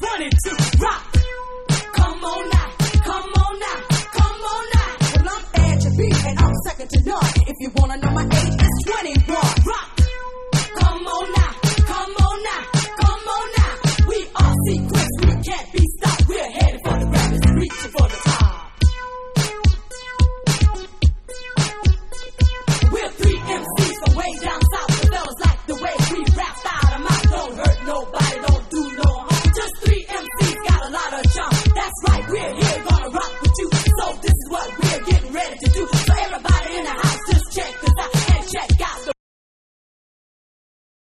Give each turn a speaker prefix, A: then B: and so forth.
A: 1 and 2, rock. Come on now, come on now, come on now. Well, I'm Angela B, and I'm second to none. If you wanna know my